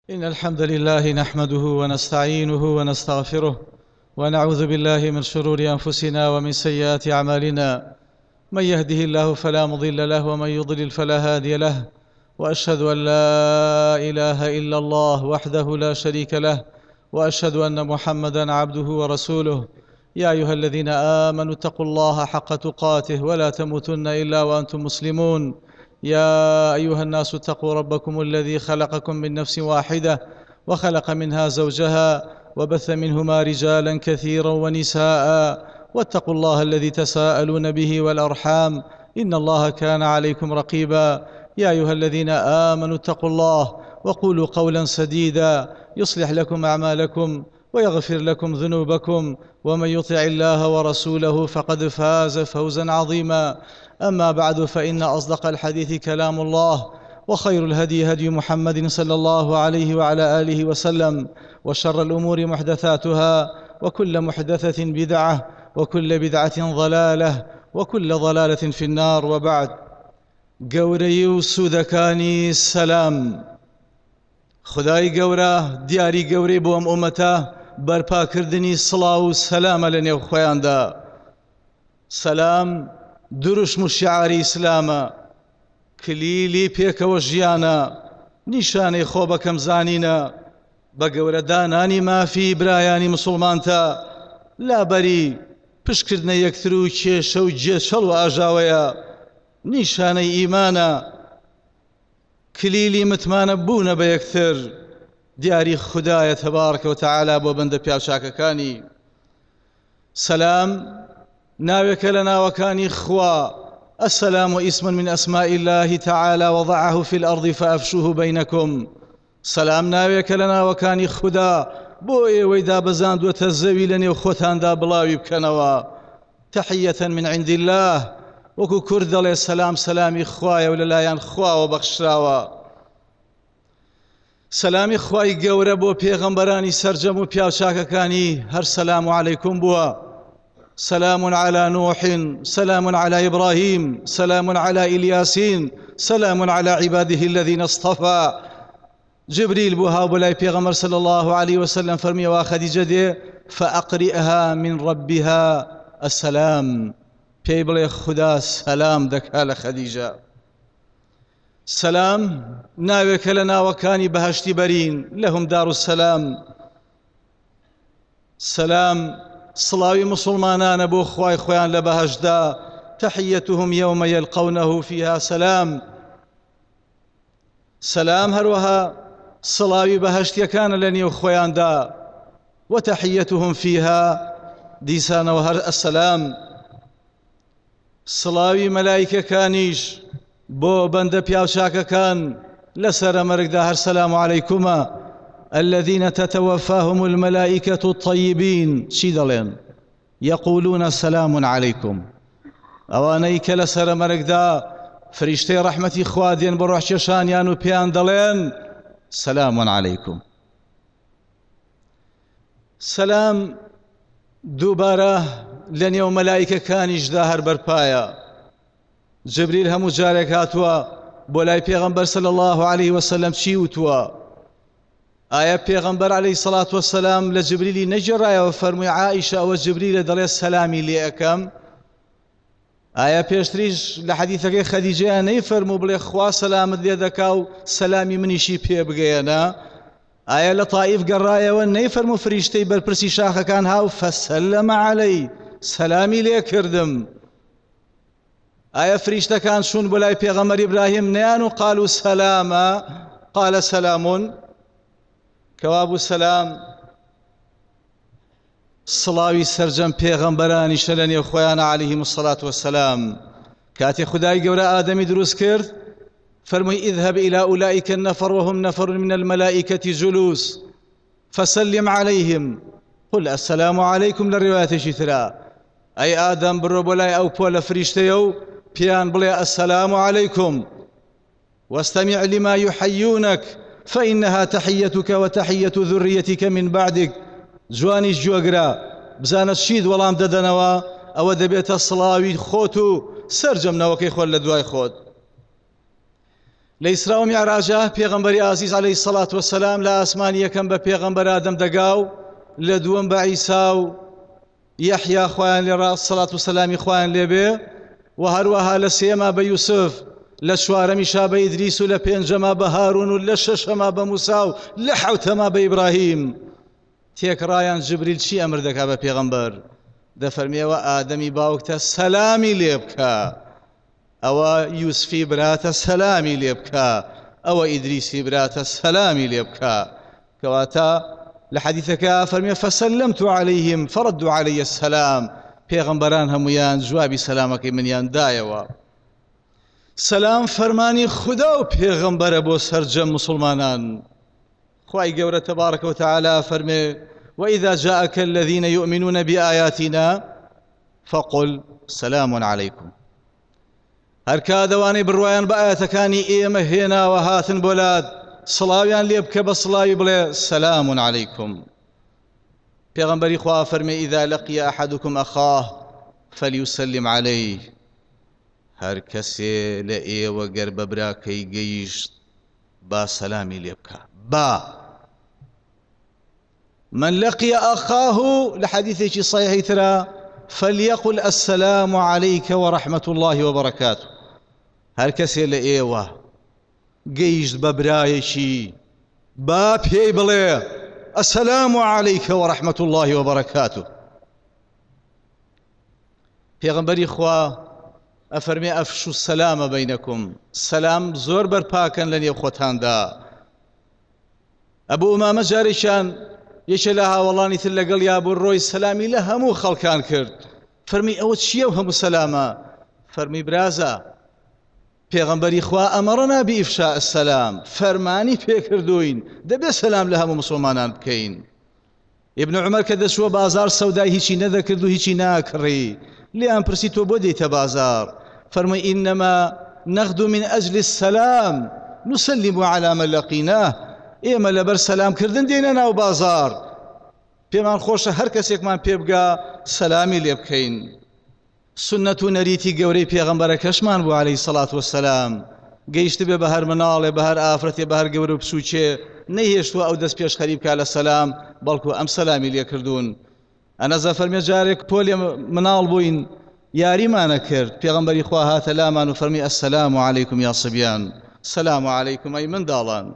إن الحمد لله نحمده ونستعينه ونستغفره ونعوذ بالله من شرور أنفسنا ومن سيئات أعمالنا. من يهده الله فلا مضل له ومن يضلل فلا هادي له، وأشهد أن لا إله إلا الله وحده لا شريك له، وأشهد أن محمدًا عبده ورسوله. يا أيها الذين آمنوا اتقوا الله حق تقاته ولا تموتن إلا وأنتم مسلمون. يا أيها الناس اتقوا ربكم الذي خلقكم من نفس واحدة وخلق منها زوجها وبث منهما رجالا كثيرا ونساء، واتقوا الله الذي تساءلون به والأرحام إن الله كان عليكم رقيبا. يا أيها الذين آمنوا اتقوا الله وقولوا قولا سديدا يصلح لكم أعمالكم ويغفر لكم ذنوبكم، ومن يطع الله ورسوله فقد فاز فوزا عظيما. أما بعد، فإن أصدق الحديث كلام الله، وخير الهدي هدي محمد صلى الله عليه وعلى آله وسلم، وشر الأمور محدثاتها، وكل محدثة بدعة، وكل بدعة ضلالة، وكل ضلالة في النار. وبعد، گەورەی و سوودەکانی سەلام. خدای گەورە دیاری گەورەی بۆ ئەم ئومەتە بەرپاکردنی سڵاو و سەلامە لە نێو خۆیاندا. سەلام دروشم و شیعاری ئیسلامە، کلیلی پێکەوە ژیانە، نیشانەی خۆ بەکەم زانینە، بە گەورەدانانی مافی برایانی مسلمانتە لابەری پشکردنە یەکتر و کێشە و جێچەڵ و ئاژاوەیە، نیشانەی ئیمانە، کلیلی متمانە بوونە بە یەکتر، دیاری خودایە تەبارەکە و تەعالا بۆ بەندە پیاوچاکەکانی. سەلام ناوێکە لە ناوەکانی خوا. السلام اسم من أسماء الله تعالى وضعه في الأرض فأفشوه بينكم. سلام ناوێکە لە ناوەکانی خوددا بۆ ئێوەی دابەزاندووەتە زەوی لە نێو خۆتاندا بڵاوی بکەنەوە. تحية من عند الله، وەکو کورد دەڵێ سەلام سەلامی خوایە و لەلایەن خواوە بەخشراوە. سەلامی خوای گەورە بۆ پێغەمبەرانی سەرجەم و پیاوچاکەکانی هەر سەلام عەلەیکم بووە. سلام على نوح، سلام على إبراهيم، سلام على إلياسين، سلام على عباده الذين اصطفى. جبريل بوها بلاي پیغمبر صلى الله عليه وسلم فرمي وخديجة دي فأقرئها من ربها السلام. بيبلي خدا سلام دكال خديجة. سلام ناوك لنا وكاني بهشت برين لهم دار السلام. سلام صلاوي مسلمانان بو خواي خوان لبهجدا، تحيتهم يوم يلقونه فيها سلام. سلام هروها صلاوي بهجت كان لني خوان دا، وتحيتهم فيها ديسان وهر السلام. صلاوي ملائكة كانيش بو بند بياوشاكا كان لسر مرق دا هر سلام عليكما الذين تتوفاهم الملائكة الطيبين شيدلين يقولون سلام عليكم. اوانيك لسر مرقدا فريشتي رحمتي خوادين بروح ششان يانو بيان دلين سلام عليكم. سلام دوباره لنيو ملائكة كانيش داهر برپايا. جبريل همو جارك هاتوا بولاي پیغمبر صلى الله عليه وسلم چي وتوا؟ آیا پیغمبر علیه الصلاة والسلام لجبریلی نجرایە و فرموی عائشة و جبریل دەڵێ سەلامی لێ ئەکەم؟ ئایا پێشتریش لە حەدیثەکەی خەدیجەیە نەیفەرموو بڵێ خوا سەلامت لێ دەکا و سەلامی منیشی پێ بگەیەنە؟ ئایا لە تائیف گەڕایەوە نەیفەرموو فریشتەی بەرپرسی شاخەکان هاو فەسەلەمە عەلەی سەلامی لێ کردم؟ ئایا فریشتەکان چوون بۆ لای پێغەمبەر ئیبراهیم نەیان و قالوا سەلامە قال سەلامون؟ كواب السلام صلاوي سرجم پیغمبرانی شلنی خویان عليهم الصلاة والسلام. كاتي خداي قورا آدمي دروس كرد فرمي اذهب إلى أولئك النفر وهم نفر من الملائكة جلوس فسلم عليهم قل السلام عليكم. للرواية شثرا أي آدم بروبولاي أو بولا فريشتيو بيان بلي السلام عليكم واستمع لما يحيونك فإنها تحيتك وتحية ذريتك من بعدك. جواني جوغرا بزانت شيد ولام ددنوا او دبيت الصلاوي خوتو سرجم نوكي خول لدواي خود. لإسراء ومعراجه پیغمبری عزیز عليه الصلاة والسلام لا أسمان يكن بپیغمبر آدم دقاو لدوم بعيسى يحيى خوان لرا الصلاة والسلام خوان لبي وهروها لسيما بيوسف لشوارمي شاب إدريس لبينجما بهارون لششما بموسى لحوتما بإبراهيم تێکڕایان جبریل چی ئەمر دەکا بە پێغەمبەر دەفەرمیەوە ئادەمی باوکتە سەلامی لێ بکە ئەوە یوسفی براتە سەلامی لێ بکە ئەوە ئیدریسی براتە سەلامی لێ بکە کەواتە لە حەدیثەکە فەرمیە فەسەلەمت عەلەیهم فەڕەدوا عەلەیە السەلام پێغەمبەران هەموویان جوابی سەلامەکەی منیان دایەوە سەلام فەرمانی خوددا و پێغەمبەرە بۆ سەرجەم مسلمانان خوای گەورە تبارك وتعالى فرمي وإذا جاءك الذين يؤمنون بآياتنا فقل سلام عليكم هەرکا دەوانەی بڕوایان بە ئاەتەکانی ئێمە هێناوە هاتن بۆلات سڵاویان لێ بکە بە سڵاوی بڵێ سلام عليكم پێغەمبەری خوا فەرمێ إذا لقي أحدكم أخاه فليسلم عليه هەر کەسێ لە ئێوە گەر بە براکەی گەیشت با سەلامی لێ بکە با من لقي أخاه لحديثك صحيح ترى فليقل السلام عليك ورحمة الله وبركاته هر كسي لإيوه قيشت ببرايشي با بيي بلي السلام عليك ورحمة الله وبركاته پیغمبری خوا أفرمي أفشوا السلام بينكم سلام زور برپاكن لن يخوتان دا أبو أمامة جاريشان يشي لها والله نيثل لقل يا أبو الروي السلامي لها مو خلقان كرد فرمي أوت شيوهم السلامة فرمي برازا پیغمبری خوا أمرنا بإفشاء السلام فرماني بيكردوين دبي سلام لها مسلمانان بكين ابن عمر كدسوا بازار سوداء هيشي نذكردو هيشي ناكري لأن برسيتو بوديت بازار فرمي إنما نغدو من أجل السلام نسلم على من لقيناه ئێمە لەبەر سەلامکردن دێنە ناو بازار پێمان خۆشە هەر کەسێکمان پێ بگا سەلامی لێ بکەین سنەت و نەریتی گەورەی پێغەمبەرەکەشمان بوو عەلەیهی سەڵات وەسەلام گەیشت بێ بە هەر مناڵێ بە هەر ئافرەتێ بە هەر گەورە و بچووکێ نەیهێشتووە ئەو دەست پێش خەریب کا لە سەلام بەڵکو ئەم سەلامی لێ کردوون ئەنەزە فەرمێ جارێک پۆلێ مناڵ بووین یاریمانە کرد پێغەمبەری خوا هاتە لامان و فەرمی السلام عەلەیکم یا سبیان سەلام عەلەیکم ئەی منداڵان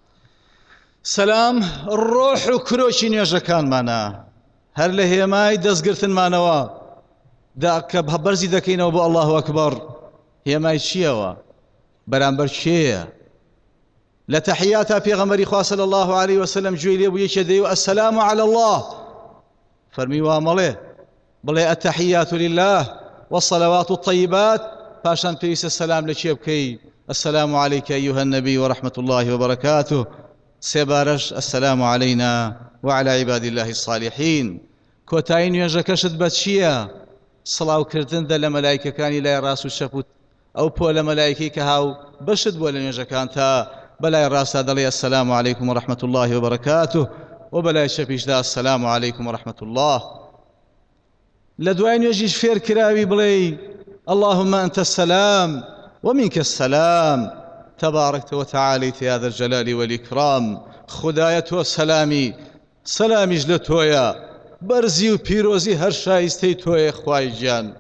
سلام ڕۆح و کرۆکی نوێژەکانمانە هەر لە هێمای دەستگرتنمانەوە کە بەرزی دەکەینەوە بۆ الله ئەکبەر هێمای چییەوە بەرامبەر کێیە لە تەحیاتا پێغەمبەری خوا صلی الله عليه وسلم گوێی لێ بوو یەکێ دەیوە السلام على الله فەرمی وا مەڵێ بڵێ التحيات لله والصلوات الطيبات پاشان پێویستە سەلام لە کێ بکەی السلام عليك أيها النبي ورحمة الله وبركاته سيبارش السلام علينا وعلى عباد الله الصالحين كوتاين ينجكشت باتشيا صلاو كردن دل ملائكة كان لا راس الشفوت أو بولا ملائكة كهاو بشد ولا ينجكان تا بلا الراس هذا لي السلام عليكم ورحمة الله وبركاته وبلا الشفيش ذا السلام عليكم ورحمة الله لدوين يجيش فير كراوي بلي اللهم أنت السلام ومنك السلام تباركت وتعاليت يا ذا الجلال والإكرام خداية وسلامي سلامي جلتويا برزي وبيروزي هر شايستي تويا خواي جان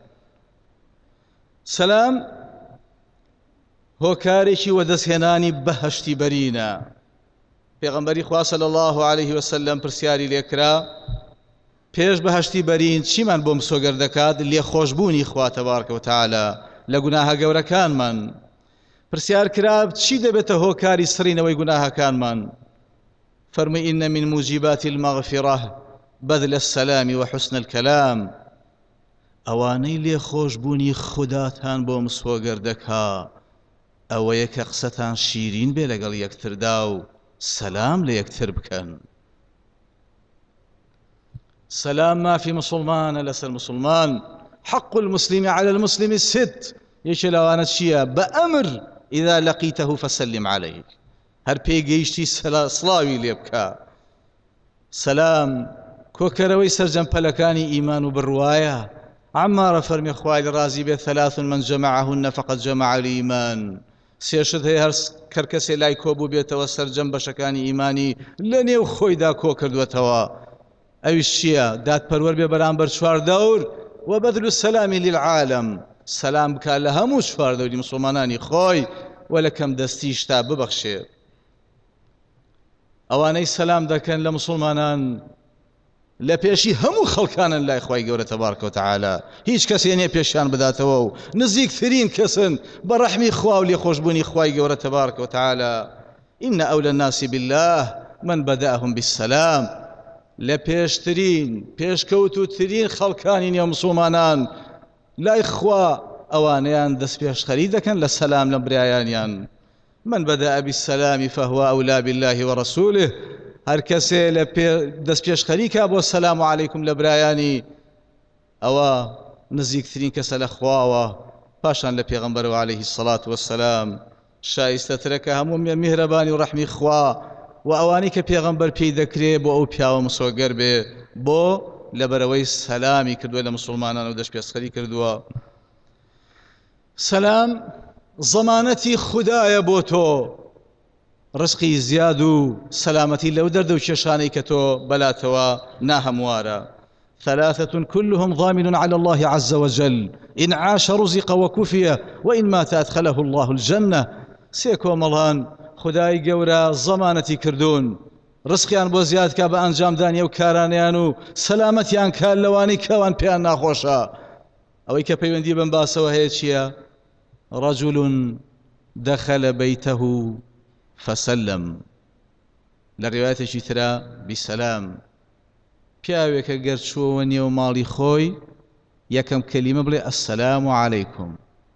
سلام هو كاريشي ودسهناني بهشتي برينا پیغمبری خوا صلی الله عليه وسلم پرسیاری لێکرا پێش بەهشتی بەرین چیمان بۆم سۆگەر دەکات لێ خۆشبوونی خوا تبارك وتعالى لە گوناهە گەورەکانمان پرسیار کرا چی دەبێتە هۆکاری سڕینەوەی گوناهەکانمان فەرمووی إن من موجبات المغفرة بذل السلام وحسن الكلام ئەوانەی لێ خۆشبوونی خوداتان بۆم سۆگەر دەکا ئەوەیە کە قسەتان شیرین بێ لەگەڵ یەکتردا و سلام ليكتر بكن سلام ما في مسلمان لسر مسلمان حق المسلم على المسلم الست يشلوانا شيا بأمر إذا لقيته فسلم عليه هر بيجيشتي صلاوي ليبكا سلام كوكروي سرجم بلكاني إيمان بالرواية عمار فرمي خوالي رازي بثلاث من جمعهن فقد جمع الإيمان سێشت هەیە هەر کەرکەسێ لای کۆبوو بێتەوە سەرجەم بەشەکانی ئیمانی لە نێو خۆیدا کۆ کردوێتەوە. ئەویش چییە؟ دادپەروەر بێ بەرامبەر چوار دەور وبەذل السلام للعالم، سەلام بکە لە هەموو چوار دەوری مسلمانانی خۆی و لە کەم دەستیش تا ببەخشێت. ئەوانەی سەلام دەکەن لە مسلمانان لە پێشی هەموو خەڵکانن لای خوای گەورە تەبارەکە و تەعالا، هیچ کەسێ نییە پێشیان بداتەوە و نزیکترین کەسن بە ڕەحمی خوا و لێخۆشبوونی خوای گەورە تەبارەکە و تەعالا. ئین ئەولە الناس بالله من بدأهم بالسلام، لە پێشترین پێشکەوتوترین خەڵکانی نێو مسلمانان لای خوا ئەوانەیان دەست پێشخەری دەکەن لە سەلام لە برایانیان. من بدأ بالسلام فهو أولى بالله ورسوله، هەر کەسێ لە دەست پێشخەریکە بۆ سەلام عەلەیکم لە برایانی ئەوە نزیکترین کەسە لە خواوە پاشان لە پێغەمبەرەوە عەلەیهی السەڵات وەسسەلام. شایستەترە کە هەموو میهرەبانی و ڕەحمی خوا و ئەوانەی کە پێغەمبەر پێی دەکرێت بۆ ئەو پیاوە مسۆگەر بێ بۆ لەبەرەوەی سەلامی کردووە لە مسلمانان و دەست پێشخەری کردووە. سەلام زەمانەتی خودایە بۆ تۆ، ڕزقی زیاد و سەلامەتی لەو دەردە و کێشانەی کە تۆ بەلاتەوە ناهەموارە. ثلاثة كلهم ضامن على الله عز وجل إن عاش رزق وكفي وإن مات أدخله الله الجنة. سێ کۆمەڵان خدای گەورە زەمانەتی کردوون، ڕزقیان بۆ زیادکە بە ئەنجامدانی ئەو کارانیان و سەلامەتیان کار لەوانەی کەوان پێیان ناخۆشە. ئەوەی کە پەیوەندی بەم باسەوە هەیە چییە؟ رجل دخل بيته فسلم، لە ڕێوایەتێکی ترا بسەلام. پیاوێکە گەرچووەوە نێو ماڵی خۆی یەکەم کەلیمە بڵێ ئەسسەلام عەلەیکم.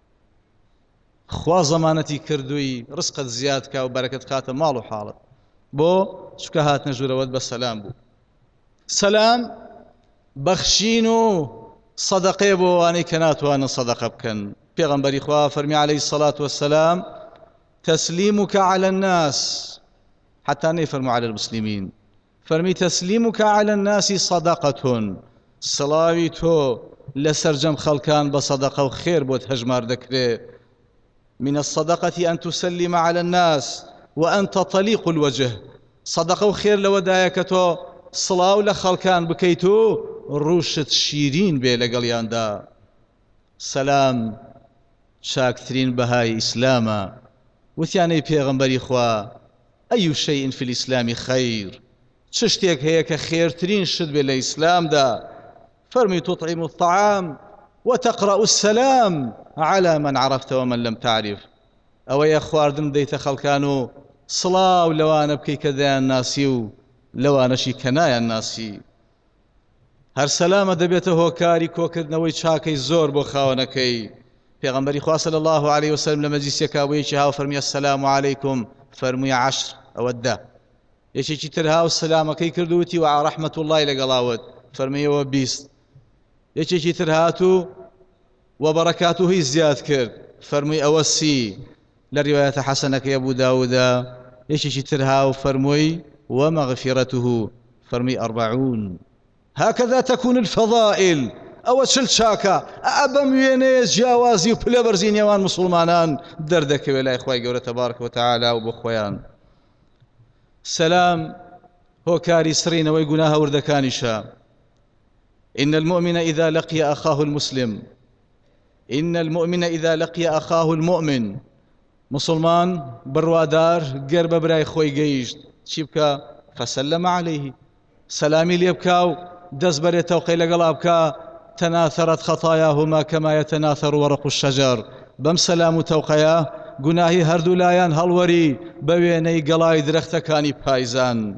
خوا زەمانەتی کردووی ڕزقت زیادکە و بەرەکەت خاتە ماڵ و حاڵت، بۆ چکە هاتنە ژوورەوەت بە سەلام بوو. سەلام بەخشین و سەدەقەیە بۆ ئەوانەی کە ناتوانن سەدەقە بکەن. پێغەمبەری خوا فەرمی عەلەیهی السەڵات وەسسەلام تسليمك على الناس، حتى نفرم على المسلمين، فرمي تسليمك على الناس صدقة، سلاوي تو لسرجم خلقان بصدقة وخير بوت هجمار دكري. من الصدقة أن تسلم على الناس وأنت طليق الوجه، صدقة وخير لو دايكتو صلاو لخلقان بكيتو روشت شيرين بي لقليان دا. سلام شاكترين بهاي إسلاما. وثياني بيغمبري خوا أي شيء في الإسلام خير، تشتيك هيك خير ترين شد بالإسلام دا. فرمي تطعم الطعام وتقرأ السلام على من عرفت ومن لم تعرف. أو يا خواردم ديت خلقانو صلاة ولوانا بكي كذا الناسي ولوانا شي كنايا الناسي. هر سلامة دبيته هوكاري كوكردنوي چاكي زور بو خاونكي. پیغمبری خوا صلی الله علیه وسلم لما جیسیکا ویچی هاو فرمی السلام علیکم، فرمی 10 ئەوەدا. یەکێکی تر هاو سلامەکەی کردووتی و رحمة الله لەگەڵاوت، فەرمیەوە 20. یەکێکی تر هاتوو و بەڕەکاتوهی زیاد کرد، فەرمووی ئەوە 30. لە ڕیوایەتە حەسەنەکەی ئەبوو داوودە یەکێکی تر هاو فەرمووی ومەغفرەته، فەرمی 40. هكذا تكون الفضائل. ئەوە چل چاکە ئەبەم وێنەیە جیاوازی و پلەبەرزی نێوان مسلمانان دەردەکەوێت لای خوای گەورە تەبارەکە و تەعالا و بۆ خۆیان. سەلام هۆکاری سڕینەوەی گوناهە وردەکانیشە. إن المؤمن إذا لقي أخاه المسلم، إن المؤمن إذا لقي أخاه المؤمن. مسلمان بڕوادار گەر بە برای خۆی گەیشت چی بکە؟ فسلم عليه، سەلامی لێ بکە و دەست بەرێتەوە قەی لەگەڵا بکە. تناثرت خطاياهما كما يتناثر ورق الشجر. بم سلام توقيا گناهی هەردوو لایەن هەڵوەری بە وێنەی گەڵای درەختەکانی پایزان.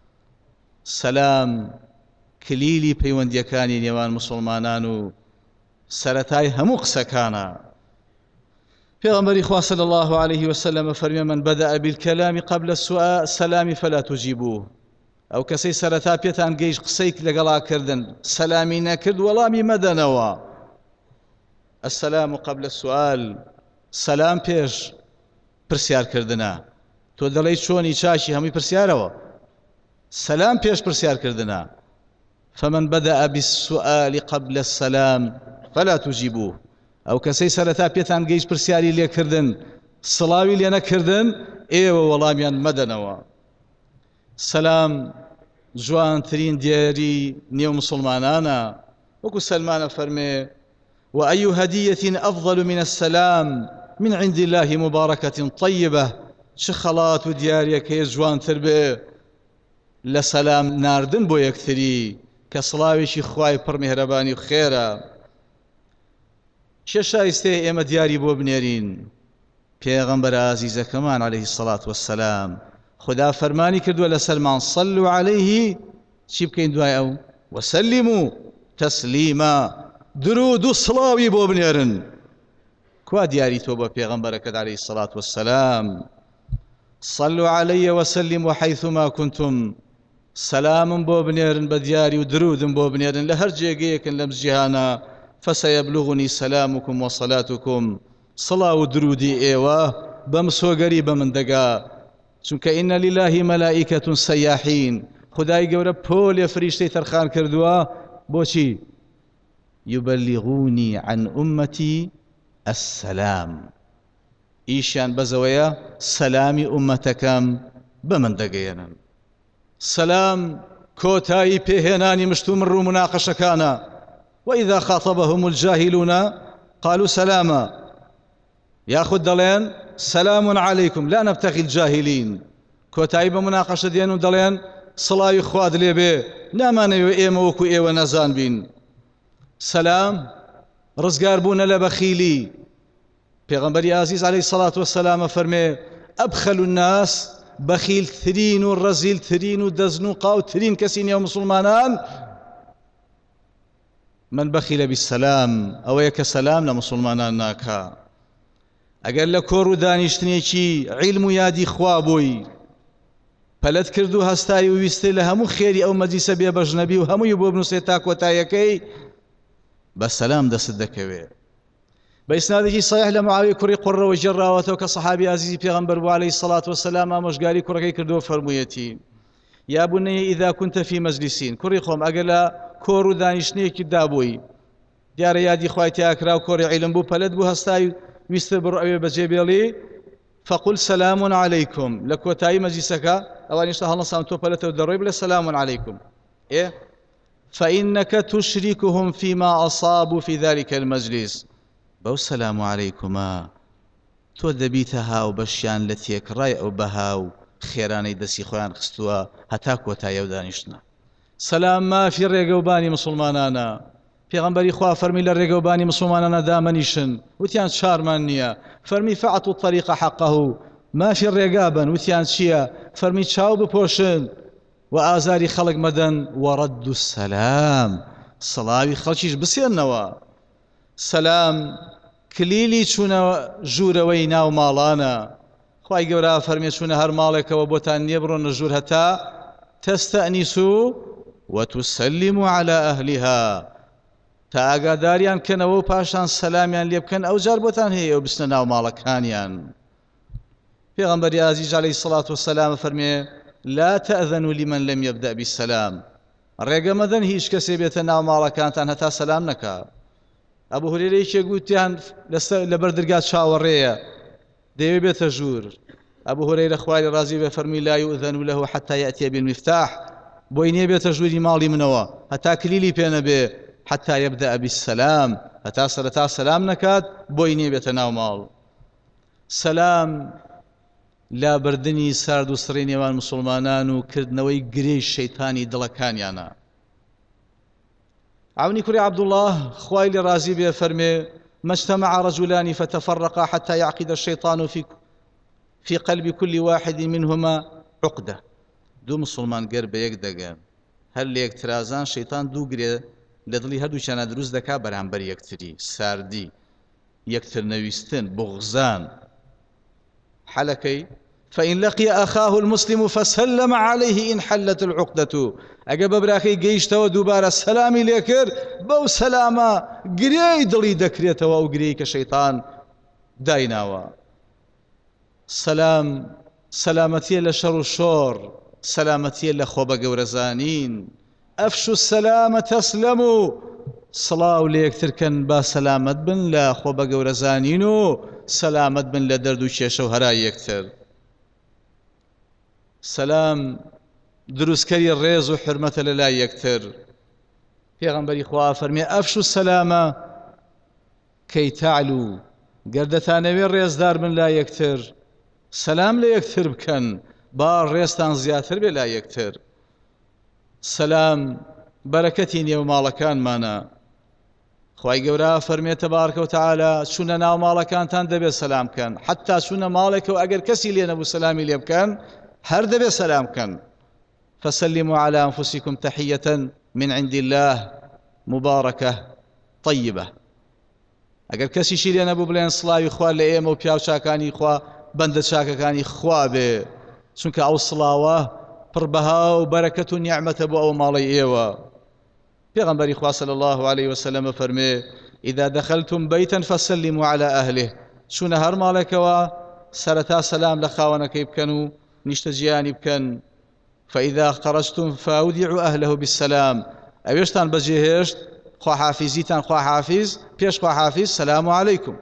سەلام کلیلی پەیوەندیەکانی نێوان مسلمانان و سەرەتای هەموو قسەکانە. پێغەمبەری خوا صلی الله عليه وسلم فەرمێ من بدأ بالكلام قبل السؤال سلام فلا تجيبوه. ئەو کەسەی سەرەتا پێتان گەیشت قسەی لەگەڵاکردن سەلامی نەکرد وەڵامی مەدەنەوە. السلام قبل السؤال، سەلام پێش پرسیارکردنە. تۆ دەڵێی چۆنی چاشی هەمووی پرسیارەوە، سەلام پێش پرسیارکردنە. فمن بدأ بالسؤال قبل السلام فلا تجيبوه. ئەو کەسەی سەرەتا پێتان گەیشت پرسیاری لێکردن سڵاوی لێ نەکردن ئێوە وەڵامیان مەدەنەوە. سەلام جوانترین دیێری نێو مسلمانانە، وەکو سەلمانە فەرمێ وأي هدية أفضل من السلام من عند الله مباركة طيبة. چه خەڵات و دیارێکەیە جوانتر بێ لە سەلام ناردن بۆ یەکتری کە سڵاوێکی خوای پڕ میهرەبانی و خێرە. چه شایستەیە ئێمە دیاری بۆ بنێرین پێغەمبەر ئازیزەکەمان عەلەیهی السەڵات وەسسەلام. خدا فەرمانی کردووە لەسەرمان صەلوا عەلەیهی چی بکەین دوای ئەو وەسەلیموا تەسلیما، درود و سڵاوی بۆ بنێرن. کوا دیاری تۆ بۆ پێغەمبەرەکەت عەلەیهی السەڵات وەسسەلام. صلوا علي وسلموا حيثما كنتم. سلام بۆ بنێرن بە دیاری و درودم بۆ بنێرن لە هەر جێگەیەکن لەم جیهانە. فسيبلغني سلامكم وصلاتكم. سڵاو و درودی ئێوە بەم سۆگەری بە من دەگا، چونکە ئینە لله مەلائیکەة سەیاحین. خدای گەورە پۆلێ فریشتەی تەرخان کردووە بۆچی؟ يبلغوني عن أمتي السلام. ئیشیان بەزەوەیە سەلامی ئومەتەکەم بە من دەگەێنن. سەلام کۆتایی پێهێنانی مشتومڕ و مناقەشەکانە. وإذا خاطبهم الجاهلون قالوا سلاما. یاخود دەڵێن سلام عليكم لا نبتغي الجاهلين. کۆتایی بە مناقەشە دێن و دەڵێن سڵاوی خواد لێبێ، نامانەوێ ئێمە وەکو ئێوە نەزان بین. سەلام ڕزگاربوونە لە بەخیلی. پێغەمبەری ئازیز عەلەیهی السەڵات وەسسەلام فەرمێ ئەبخەل الناس، بەخیلترین و ڕەزیلترین و دەزن و قاوترین کەسی نێو مسلمانان من بەخیلە بیسەلام، ئەوەیە کە سەلام لە مسلمانان ناکا. ئەگەر لە کۆڕ و دانیشتنێکی عیلم و یادی خوا بووی، پەلەت کرد و هەستایی و ویستەی لە هەموو خێری ئەو مەجلیسە بێ بەژنەبی و هەمووی بۆ بنووسێت تا کۆتاییەکەی، بە سەلام دەست دەکەوێ. بإسنادێکی صحیح لە معاویە کوڕی قوڕەوە جێڕاوەتەوە کە سەحابی عەزیزی پێغەمبەر بوو عەلەیهی السەڵات وەسسەلام ئامۆژگاری کوڕەکەی کردووە فەرموویەتی یا بنەیە ئیذا كنت في مەجلیسین، کوڕی خۆم ئەگەر لە کۆڕ و دانیشتنێکی دابووی دیارە یادی خوای تیاکرا و کۆڕی عیلم بوو، پەلەت بوو هەستای ویستە بڕۆ بەجێبێڵی فقل سلام عليكم. لە کۆتایی مەجلیسەکە ئەوانیشتە هەڵنەسان تۆ پەلەتەوە دەڕۆی بڵێ سلام عليكم. فإنك تشركهم فيما أصابوا في ذلك المجلس. بەو سەلام عەلەیکوما تۆ دەبیتە هاو بەشیان لە تێکڕای ئەو بەها و خێرانەی دەستی خۆیان خستووە هەتا کۆتاییە و دانیشتنە. سەلام مافی ڕێگەوبانی مسلمانانە. پێغەمبەری خوا فەرمی لە ڕێگەوبانی مسلمانانە دامەنیشن، وتیان چارمان نییە. فەرمی فەعتوا الطەریق حەقەه، مافی ڕێگا بن. وتیان چییە؟ فەرمی چاو بپۆشن و ئازاری خەڵک مەدەن وەڕەد السەلام، سڵاوی خەڵکیش بسێننەوە. سەلام کلیلی چوونە ژوورەوەی ناو ماڵانە. خوای گەورە فەرمێ چوونە هەر ماڵێکەوە بۆتان نییە بڕۆنە ژوور هەتا تەستەئنیسوا وتسەلیموا عەلى ئەهلیها، تا ئاگاداریان کەنەوە و پاشان سەلامیان لێ بکەن ئەو جار بۆتان هەیە ئەو بستنە ناو ماڵەکانیان. پێغەمبەری ئازیز عەلەیهی السەڵات وەسسەلام فەرمێ لا تأذنوا لمن لم يبدأ بالسلام. ڕێگە مەدەن هیچ کەسێ بێتە ناو ماڵەکانتان هەتا سەلام نەکا. ئەبوو هورێرەیەکێک گوتیان لەبەر دەرگا چاوەڕێیە دەیەوێ بێتە ژوور. ئەبوو هورەیرە خوای ڕازی بێ فەرمی لا يؤذن له حتى يأتي بالمفتاح، بۆی نییە بێتە ژووری ماڵی منەوە هەتا کلیلی پێ نەبێ حتى يبدأ بالسلام، هەتا سەرەتا سەلام نەکات بۆی نییە بێتە ناو ماڵ. سەلام لابردنی سارد و سڕی نێوان مسلمانان و کردنەوەی گرێی شەیتانی دڵەکانیانە. عونی کوڕی عەبدوڵڵاه خوای لێ ڕازی بێ فەرمێ ما اجتمع رجلان فتفرقا حتى يعقد الشيطان في قلب كل واحد منهما عقدة. دوو مسلمان گەر بە یەک دەگەن هەر لە یەکترازان شەیتان دوو گرێ لە دڵی هەردووچیانە دروست دەکا بەرامبەر یەکتری، ساردی، یەکتر نەویستن، بغزان. حەلەکەی فإن لقي أخاه المسلم فسلم عليه انحلت العقدة. ئەگە بە براکەی گەیشتەوە دووبارە سەلامی لێ کرد بەو سەلامە گرێی دڵی دەکرێتەوە و گرێی کە شەیتان دایناوە. سەلام سەلامەتیە لە شەڕ و شۆڕ، سەلامەتیە لە خۆ بە گەورەزانین. ئەفشوا السەلامە تەسلەموا، سڵاو لە یەکترکەن با سەلامەت بن لە خۆ بە گەورەزانین و سەلامەت بن لە دەرد و کێشە و هەرای یەکتر. سەلام دروستکەری ڕێز و حرمەتە لە لای یەکتر. پێغەمبەری خوا فەرمێ ئەفشو سەلامە کەی تەعلو، گەردەتانەوێ ڕێزدار بن لای یەکتر، سەلام لە یەکتر بکەن با ڕێزتان زیاتر بێ لای یەکتر. سەلام بەرەکەتی نێو ماڵەکانمانە. خوای گەورە فەرمێ تەبارەکە و تەعالە چوونە ناو ماڵەکانتان دەبێت سەلام بکەن، حتا چوونە ماڵێکەوە ئەگەر کەسی لێ نەبوو سەلامی لێ بکەن هەر دەبێت سەلام بکەن. فسلموا على أنفسكم تحية من عند الله مباركة طيبة. ئەگەر کەسیشی لێ نەبوو بڵێن سڵاوی خوا لە ئێمە و پیاو چاکانی خوا بەندە چاکەکانی خوا بێ، چونکە ئەو سڵاوە پڕبەها و بەرەکەت و نیعمەتە بۆ ئەو ماڵی ئێوە. پێغەمبەری خوا صلی الله عليه وسلم فەرمێ إذا دخلتم بيتا فسلموا على أهله. چونە هەر ماڵێکەوە سەرەتا سەلام لە خاوەنەکەی بکەن و نیشتەجیانی بکەن. فإذا خرجتم فأودعوا أهله بالسلام. ئەوێشتان بەجێهێشت خواحافیزیتان خواحافیز، پێش خواحافیز سلام عليكم.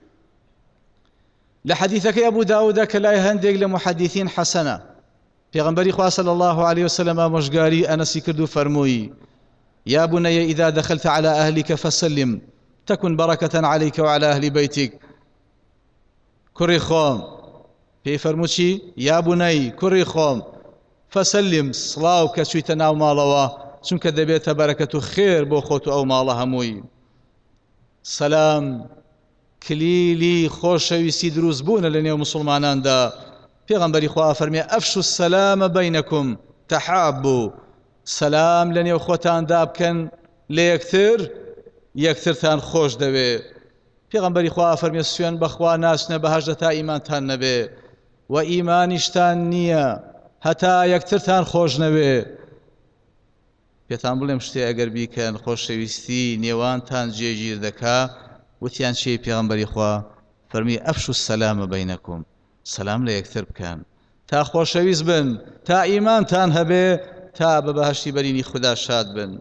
لە حەدیثەکەی ئەبوو داوودە کە لای هەندێک لە محەدیثین حەسەنە، پێغەمبەری خوا صلی الله عليه وسلم ئامۆژگاری ئەنەسی کرد و فەرمووی يا بني إذا دخلت على أهلك فسلم تكن بركة عليك وعلى أهل بيتك. كري خوم في فرموشي يا بني كري خوم فسلم صلاو كشويت ناو مالوا چونکە دەبێتە بەرەکەت و خێر بۆ خۆت و ئەو ماڵە هەمووی. سەلام کلیلی خۆشەویستی دروست بوونە لە نێو مسلماناندا. پێغەمبەری خوا فەرمێ ئەفشو السەلامە بەینەکم تەحابوا. سەلام لە نێو خۆتاندا بکەن لە یەکتر، یەکترتان خۆش دەوێ. پێغەمبەری خوا فەرمێ سوێن بەخوا ناچنە بەهەشت تا ئیمانتان نەبێ و ئیمانیشتان نییە هەتا یەکترتان خۆش نەوێ. پێتان بڵێم شتێ ئەگەر بیکەن خۆشەویستی نێوانتان جێگیر دەکا، وتیان چی؟ پێغەمبەری خوا فەرمی ئەفشو السەلامە بەینەکم، سەلام لە یەکتر بکەن تا خۆشەویست بن، تا ئیمانتان هەبێ، تا بە بەهەشتی بەرینی خوددا شاد بن.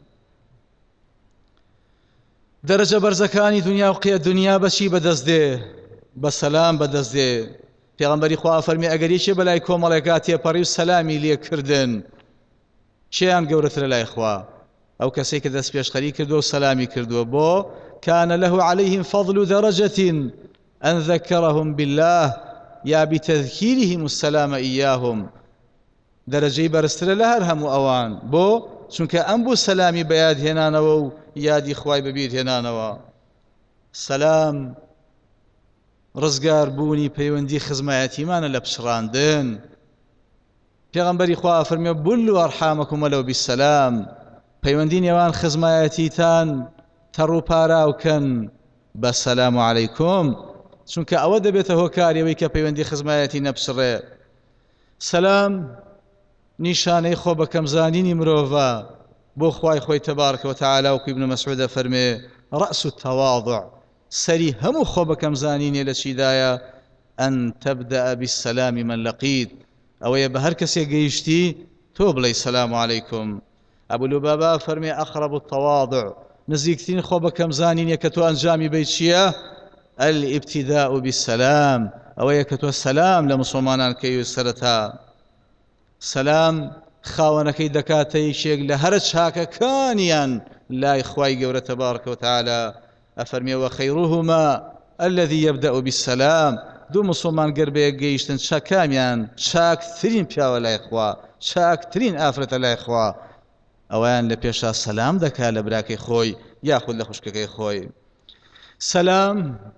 دەرەجە بەرزەکانی دنیا و قیە دنیا بەچی بەدەست دێ؟ بە سەلام بەدەست دێ. پێغەمبەری خوا فەرمی ئەگەر یەکێ بەلای کۆمەڵێکا تێپەڕی و سەلامی لێکردن، چیان گەورەترە لای خوا؟ ئەو کەسێک کە دەست پێشخەری کردووە و سەلامی کردووە. بۆ كان له عليهم فضل درجة أن ذكرهم بالله يا بتذكيرهم السلام إياهم. دەرەجەی بەرزترە لە هەر هەموو ئەوان. بۆ چونکە ئەم بوو سەلامی بەیاد هێنانەوە و یادی خوای بەبیر هێنانەوە. سەلام ڕزگار بوونی پەیوەندی خزمایەتیمانە لە پچڕاندن. پێغەمبەری خوا فەرمێ بولوا ئەرحامەکم وەلەو بالسەلام. پەیوەندی نێوان خزمایەتیتان تەڕووپاراوکەن بە سەلام عەلەیکم، چونکە ئەوە دەبێتە هۆکاریەوەی کە پەیوەندی خزمایەتی نەپچڕێ. سەلام نیشانەی خۆ بە کەمزانینی مرۆڤە. بۆ خوای خۆی تەبارەکە و تەعالە وەکو ئیبن مەسعودە فەرمێ ڕەأس التەواضع، سەری هەموو خۆ بە کەمزانینێ لە چیدایە؟ ئەن تەبدەئە بالسەلامی من لەقیت، ئەوەیە بە هەر کەسێک گەیشتی تۆ بڵێی سەلام عەلەیکم. ئەبو لوبابا فەرمێ ئەقرەب التەواضع، نزیکترین خۆ بە کەمزانینێ کە تۆ ئەنجامی بیت چییە؟ الئیبتیداء بالسەلام، ئەوەیە کە تۆ سەلام لە مسلمانان کەی سەرەتا. سەلام خاوەنەکەی دەکاتە یەکێک لە هەرە چاکەکانیان لای خوای گەورە تەبارەکە و تەعالە. ئەفەرمێ وەخەیڕوهما الذي يبدأ بالسلام. دوو مسلمان گەر بە یەک گەیشتن چاکامیان چاکترین پیاوە لای خوا، چاکترین ئافرەتە لای خوا، ئەویان لە پێشا سەلام دەکات لە براکەی خۆی یاخود لە خوشکەکەی خۆی. سەلام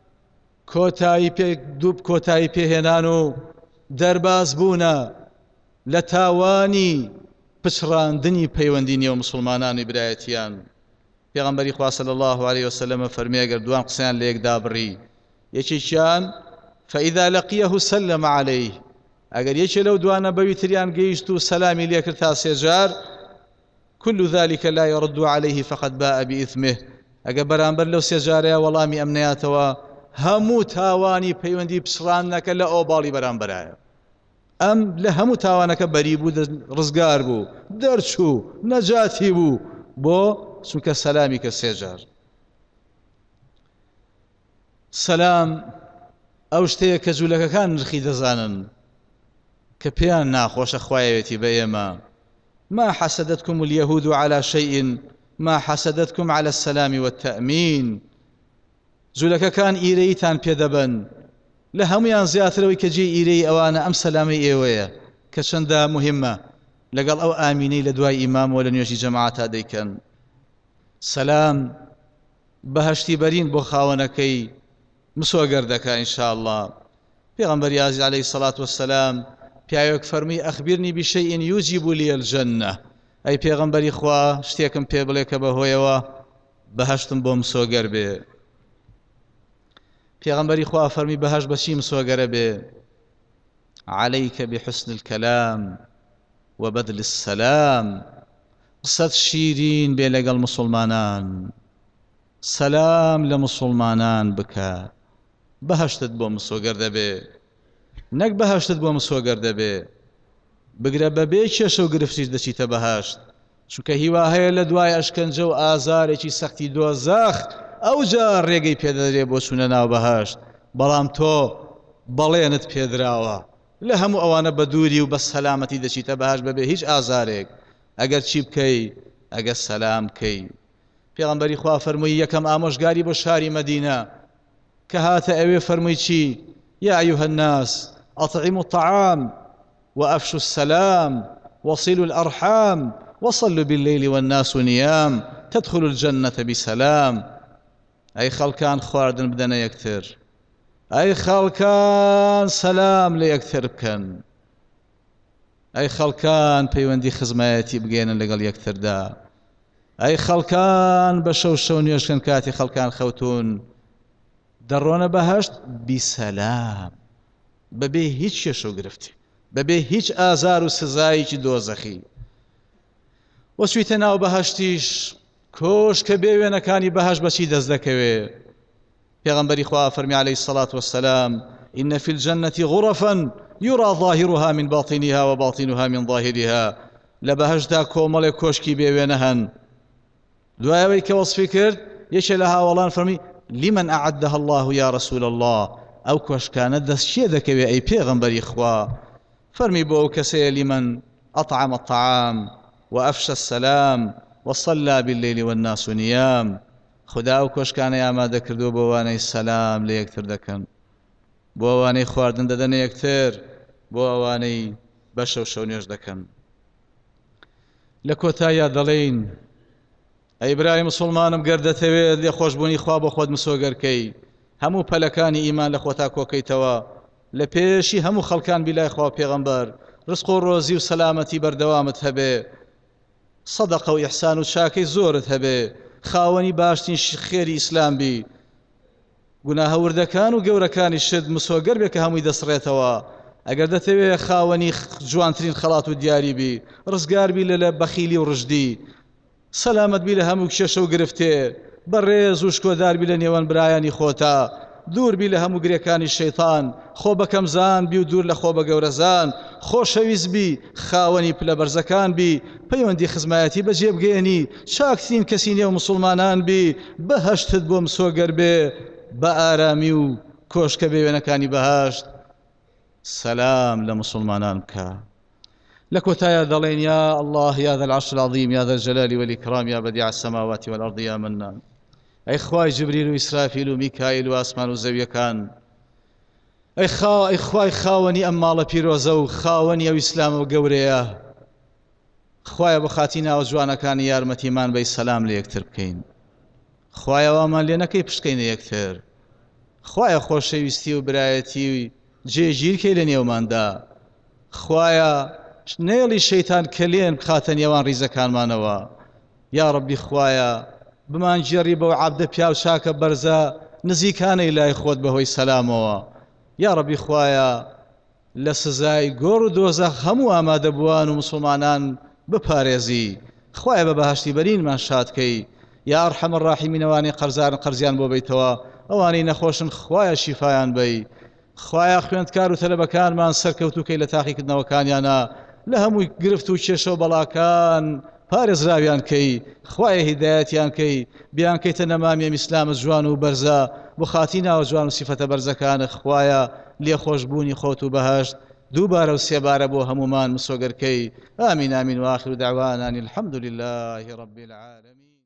کۆتایی پێهێنان و دەرباز بوونە لە تاوانی پچڕاندنی پەیوەندی نێو مسلمانانی برایەتیان. پێغەمبەری خوا صلی الله عليه وسلم فەرمێ ئەگەر دوان قسەیان لە یەکدا بڕی، یەکێکیان فإذا لقيه سلم عليه، ئەگەر یەکێ لەو دوانە بەوی تریان گەیشت و سەلامی لێکرد تا سێجار، كل ذلك لا يرد عليه فقد باء بإثمه. ئەگە بەرامبەر لەو سێجارەیە وەڵامی ئەم نەیاتەوە، هەموو تاوانی پەیوەندی پچڕاندنەکە لە ئۆباڵی بەرامبەرایە. ئەم لە هەموو تاوانەکە بەری بوو، ڕزگار بوو، دەرچوو، نەجاتی بوو، بۆ چونکە سەلامی کە سێجار. سەلام ئەو شتەیە کە جوولەکەکان نرخی دەزانن کە پێیان ناخۆشە خوایەتی بە ئێمە. ما حسدتكم اليهود على شيء ما حسدتكم على السلام والتأمين. جوولەکەکان ئیرەیتان پێدەبن لە هەمویان زیاترەوەی کە جێ ئیرەی ئەوانە ئەم سەلامەی ئێوەیە کە چەندە مهمە لەگەڵ ئەو ئامینەی لە دوای ئیمامەوە لە نوێژی جەماعەتا دەیکەن. سەلام بەهەشتی بەرین بۆ خاوەنەکەی مسۆگەر دەکا ئینشاءالله. پێغەمبەری عەزیز عەلەیهی سەڵات وەسەلام پیاوێک فەرمی ئەخبرنی بشەیئین یوجیب لی الجەنە. ئەی پێغەمبەری خوا شتێکم پێ بڵێ کە بەهۆیەوە بەهەشتم بۆ مسۆگەر بێ. پێغەمبەری خوا فەرمی بەهەشت بەچی مسۆگەرە بێ؟ عەلەیکە بحسن الکەلام وبذل السلام. قسەت شیرین بێ لەگەڵ مسلمانان، سەلام لە مسلمانان بکە، بەهەشتت بۆ مسۆگەر دەبێ. نەک بەهەشتت بۆ مسۆگەر دەبێ بگرە بەبێ کێشە و گرفتیش دەچیتە بەهەشت. چونکە هیوا هەیە لە دوای ئەشکەنجە و ئازارێکی سەختی دۆزەخ ئەوجا ڕێگەی پێدەدرێ بۆ چوونە ناو بەهەشت، بەڵام تۆ بەڵێنت پێدراوە لە هەموو ئەوانە بە دووری و بە سەلامەتی دەچیتە بەهەشت بەبێ هیچ ئازارێک ئەگەر چی بکەی ئەگەر سەلام بکەی. پێغەمبەری خوا فەرمووی یەکەم ئامۆژگاری بۆ شاری مەدینە کە هاتە ئەوێ فەرمووی چی؟ يا أيها الناس أطعموا الطعام وأفشوا السلام وصلوا الأرحام وصلوا بالليل والناس نيام تدخلوا الجنة بسلام. أي خلقان خواردن بدنا يكتر، أي خلقان سلام ليكتر بكن، أي خلقان پەیوەندی خزمەتی بگێنن لەگەڵ یەکتر دا، أي خلقان بەشەو شەو نوێژکەن کاتی خەڵکان خەوتون دەڕۆنە بەهەشت بیسەلام بەبێ هیچ کێشە و گرفتی، بەبێ هیچ ئازار و سزایەکی دۆزەخی. وەچوویتە ناو بەهەشتیش کۆشکە بێ وێنەکانی بەهەشت بەچی دەست دەکەوێ؟ پێغەمبەری خوا فەرمی عەلەیهی الصەلاة وەسسەلام إن في الجنة غرفا يرى ظاهرها من باطنها وباطنها من ظاهرها. لە بەهەشتدا کۆمەڵێک کۆشکی بێ وێنە هەن. دوایەوەی کە وەسفی کرد یەکێ لە هاوڵان فەرمی لمن أعدها الله يا رسول الله. أو كوشكانة دستشي دكوي أي پیغمبري خوا. فرمي بو كسي لمن أطعم الطعام وأفشى السلام وصلى بالليل والناس نيام. خدا أو كوشكانة يا ما دكردو بواني السلام ليكتر دكن، بواني خواردن ددن يكتر، بواني بشو شونيش دكن. لكوتايا دلين أي براي مسلمانم گەردەتەوێت لێ خۆشبوونی خوا بۆ خۆت مسۆگەرکەی، هەموو پەلەکانی ئیمان لە خۆتا کۆکەیتەوە، لە پێشی هەموو خەڵکان بیلای خوا پێغەمبەر ڕزق و ڕۆزی و سەلامەتی بەردەوامت هەبێ، سەدەقە و ئیحسان و چاکەی زۆرت هەبێ، خاوەنی باشترین خێری ئیسلام بی، گوناهە وردەکان و گەورەکانی شت مسۆگەر بێ کە هەمووی دەسڕێتەوە. ئەگەر دەتەوێت خاوەنی جوانترین خەڵات و دیاری بی، ڕزگار بی لە بەخیلی و ڕژدی، سەلامەت بی لە هەموو کێشە و گرفتێ، بەڕێز و شکۆدار بی لە نێوان برایانی خۆتا، دوور بی لە هەموو گرێکانی شەیطان، خۆ بەکەم زان بی و دوور لە خۆ بە گەورەزان، خۆشەویست بی، خاوەنی پلە بەرزەکان بی، پەیوەندی خزمایەتی بەجێ بگەێنی، چاکترین کەسی نێو مسلمانان بی، بەهەشتت بۆ مسۆگەر بێ بە ئارامی و کۆشکە بێ وێنەکانی بەهەشت. سەلام لە مسلمانان بکە. لكوتايا دلين يا الله يا ذا العرش العظيم يا ذا الجلال والإكرام يا بديع السماوات والأرض يا منان. أي خواي جبريل وإسرافيل وميكائيل وأسمان وزوية كان أي خواي خاوني أمال بيروزو خاوني أو إسلام وقوريا خواي بخاتينا وجوانا كان يارمتي مان بي السلام ليكتر بكين خواي وامان لنا كي بشكين يكتر خواي خوشي ويستي وبرايتي جي جير كي لن يومان دا خواي نێڵی شەیتان کەلێن بخاتە نێوان ڕیزەکانمانەوە. یا ڕەبی خوایە بمانگێڕی بەو عەبدە پیاو چاکە بەرزە نزیکانەی لای خۆت بەهۆی سەلامەوە. یا ڕەبی خوایە لە سزای گۆڕ و دۆزەخ هەموو ئامادەبووان و مسلمانان بپارێزی. خوایە بە بەهەشتی بەرینمان شادکەی. یا ئەرحەم الراحیمین ئەوانەی قەرزارن قەرزیان بۆ بیتەوە، ئەوانەی نەخۆشن خوایە شیفایان بەی. خوایە خوێندکار و تەلەبەکانمان سەرکەوتووکەی لە تاقیکردنەوەکانیانە، لە هەمووی گرفت و کێشە و بەڵاکان پارێزراویان کەی خوایە هیدایەتیان کەی بیان کەیتە نەمامیە ئیسلامە جوان و بەرزە بۆ خاتی ناوە جوان و سیفەتە بەرزەکانە خوایە لێخۆشبوونی خۆت و بەهەشت دووبارە و سێبارە بۆ هەمومان مسۆگەرکەی. ئامین ئامین و آخر دعوانا الحمد لله رب العالمين.